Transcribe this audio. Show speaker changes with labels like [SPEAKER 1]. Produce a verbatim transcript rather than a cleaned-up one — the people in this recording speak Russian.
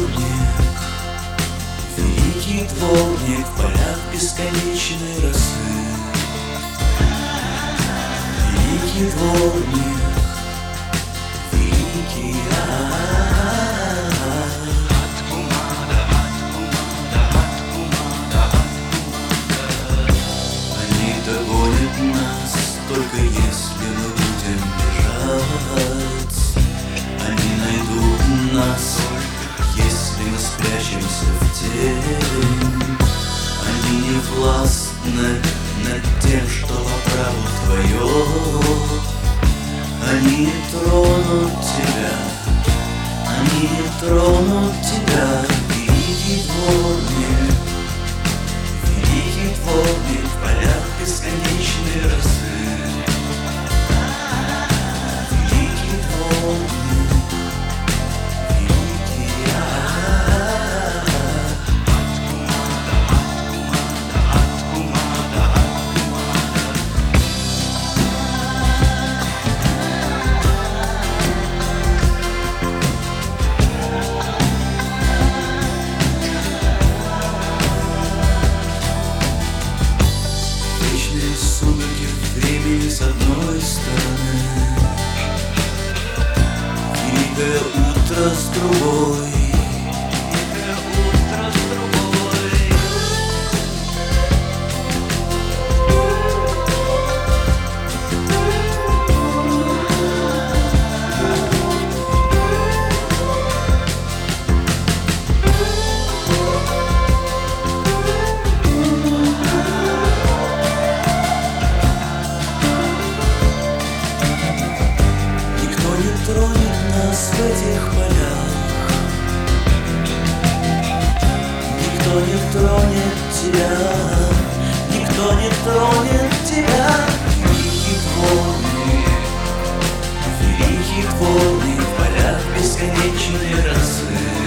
[SPEAKER 1] дворник, великий дворник в полях бесконечной росы. Великий дворник, великий они догонят нас, только если мы будем бежать. Они найдут нас, если мы спрячемся в тень. Они не властны над тем, что по праву твое. Они не тронут тебя, они не тронут тебя. Великий дворник, великий дворник в полях бесконечной росы. Великий дворник, великий сумерки времени с одной стороны, великое утро с другой. Великое утро с другой. Тронет нас в этих полях, никто не тронет тебя, никто не тронет тебя. Великий дворник, великий дворник в полях бесконечной росы.